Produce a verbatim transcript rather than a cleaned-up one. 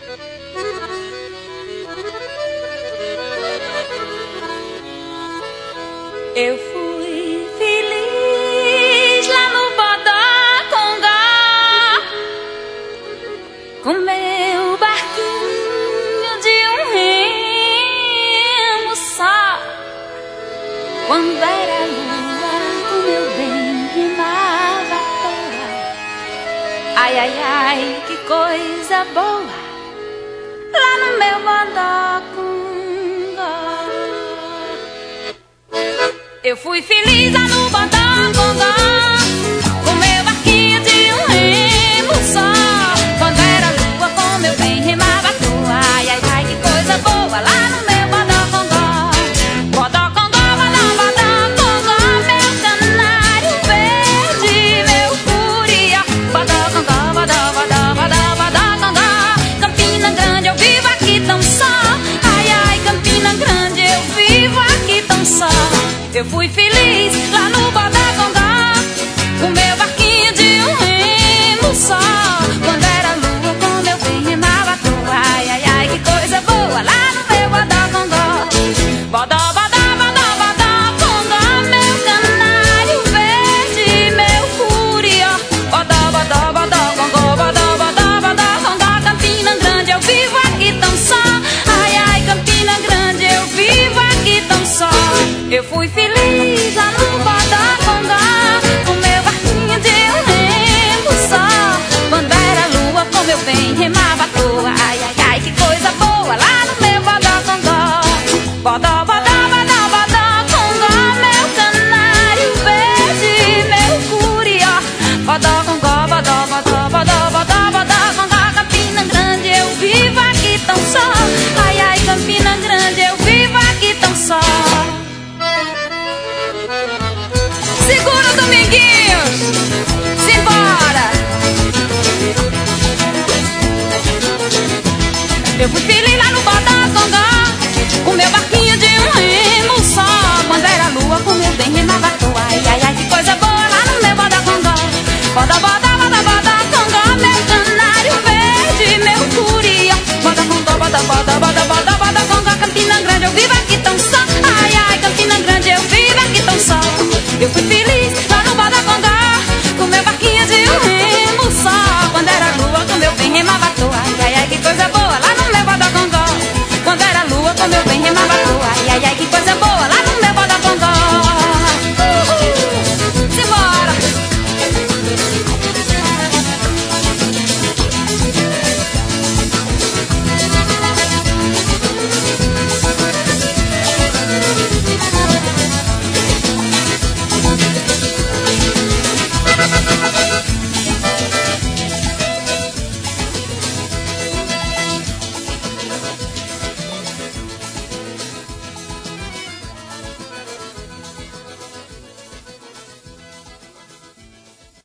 Eu fui feliz lá no Bodocongó, com meu barquinho de um remo só. Quando era lua, o meu bem rimava à toa. Ai, ai, ai, que coisa boa, lá no meu Bodocongó. Eu fui feliz lá no Bodocongó, com meu barquinho de um remo só. Quando era lua, com meu bem remava à toa. Ai, ai, ai, que coisa boa, lá no meu Bodocongó. Bodocongó, bodó, Bodocongó, meu canário verde, meu curió. Bodocongó, bodó, bodó, bodó, Bodocongó. Campina Grande, eu vivo aqui tão só. Ai, ai, Campina Grande, eu vivo aqui tão só. Eu fui feliz lá no Bodocongó, com meu barquinho de um remo só. Quando era lua, com meu bem remava à toa. Ai, ai, ai, que coisa boa, lá no meu Bodocongó. Bodó, bodó, bodó, Bodocongó, meu canário verde, meu curió. Bodó, bodó, Bodocongó, bodó, bodó, Bodocongó. Campina Grande, eu vivo aqui tão só. Ai, ai, Campina Grande, eu vivo aqui tão só. Eu fui feliz lá no Bodocongó, com meu barquinho de um remo só. Quando era lua, com meu bem remava à toa. Ai, ai, ai, que coisa boa, lá no meu Bodocongó. Bodó, bodó, bodó, Bodocongó, meu canário verde, meu curió. Bodocongó, bodó, bodó, bodó, bodó, Bodocongó. Campina Grande, eu vivo aqui tão só. Ai, ai, Campina Grande, eu vivo aqui tão só. Segura, Dominguinhos! Simbora! Eu fui